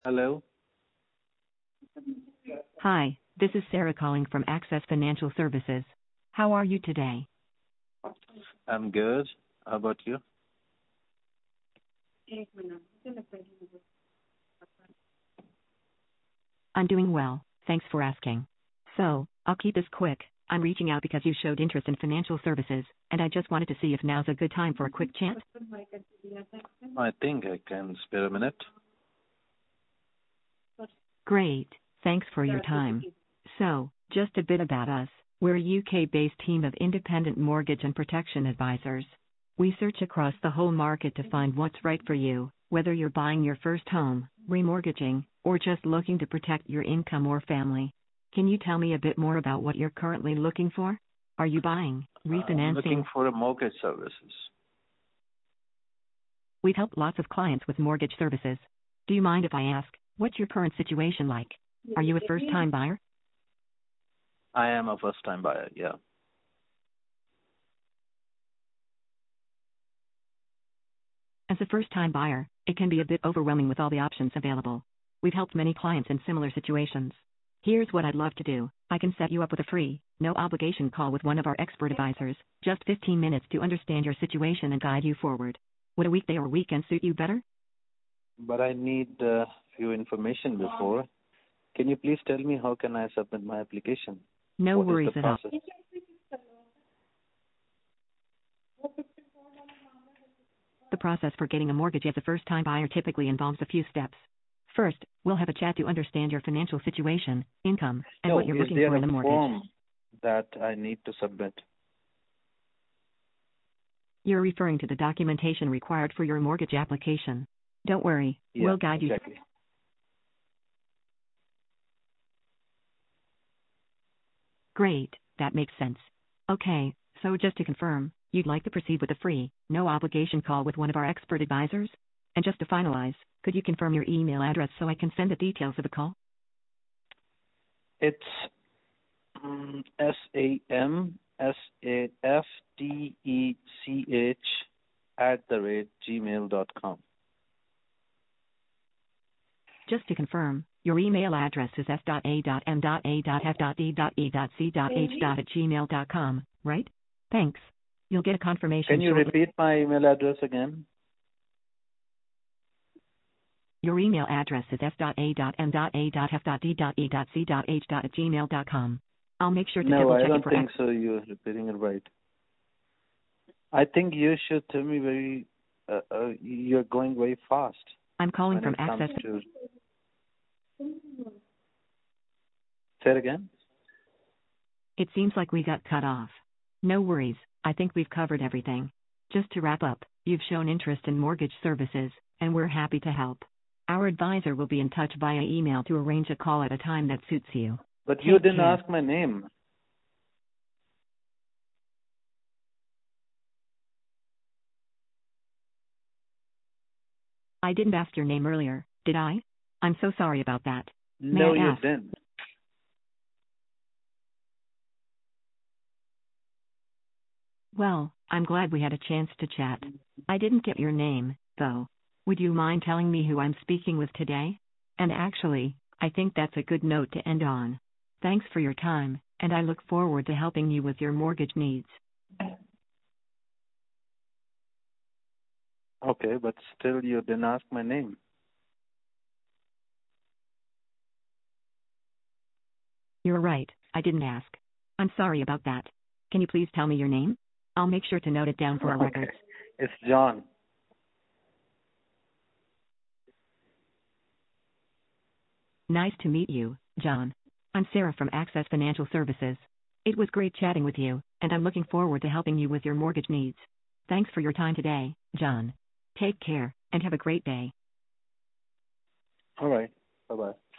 Hello. Hi, this is Sarah calling from Access Financial Services. How are you today? I'm good. How about you? I'm doing well, thanks for asking. So, I'll keep this quick. I'm reaching out because you showed interest in financial services, and I just wanted to see if now's a good time for a quick chat. I think I can spare a minute. Great, thanks for your time. So, just a bit about us. We're a UK-based team of independent mortgage and protection advisors. We search across the whole market to find what's right for you, whether you're buying your first home, remortgaging, or just looking to protect your income or family. Can you tell me a bit more about what you're currently looking for? Are you buying, I'm looking refinancing? for a mortgage services. We've helped lots of clients with mortgage services. Do you mind if I ask, what's your current situation like? Are you a first-time buyer? I am a first-time buyer, yeah. As a first-time buyer, it can be a bit overwhelming with all the options available. We've helped many clients in similar situations. Here's what I'd love to do. I can set you up with a free, no obligation call with one of our expert advisors, just 15 minutes to understand your situation and guide you forward. Would a weekday or weekend suit you better? But I need a few information before. Can you please tell me how can I submit my application? No What is worries the at all. process? The process for getting a mortgage as a first-time buyer typically involves a few steps. First, we'll have a chat to understand your financial situation, income, and what you're Is looking there for a in a mortgage. form that I need to submit? You're referring to the documentation required for your mortgage application. Don't worry, Yeah, we'll guide you. exactly. Great, that makes sense. Okay, so just to confirm, you'd like to proceed with a free, no obligation call with one of our expert advisors? And just to finalize, could you confirm your email address so I can send the details of the call? It's SAMSAFTECH@gmail.com. Just to confirm, your email address is s.a.m.a.f.d.e.c.h.at gmail.com, right? Thanks. You'll get a confirmation Can you shortly. repeat my email address again? Your email address is s.a.m.a.f.d.e.c.h.at gmail.com. I'll make sure to No, double I check it don't for think so. You're repeating it right. I think you should tell me you're going very fast I'm calling when from it comes Access. to. Say it again. It seems like we got cut off. No worries, I think we've covered everything. Just to wrap up, you've shown interest in mortgage services, and we're happy to help. Our advisor will be in touch via email to arrange a call at a time that suits you. But you Take didn't care. ask my name. I didn't ask your name earlier, did I? I'm so sorry about that. May No, I you ask? didn't. Well, I'm glad we had a chance to chat. I didn't get your name, though. Would you mind telling me who I'm speaking with today? And actually, I think that's a good note to end on. Thanks for your time, and I look forward to helping you with your mortgage needs. Okay, but still you didn't ask my name. You're right, I didn't ask. I'm sorry about that. Can you please tell me your name? I'll make sure to note it down for our Okay. records. It's John. Nice to meet you, John. I'm Sarah from Access Financial Services. It was great chatting with you, and I'm looking forward to helping you with your mortgage needs. Thanks for your time today, John. Take care, and have a great day. All right. Bye-bye.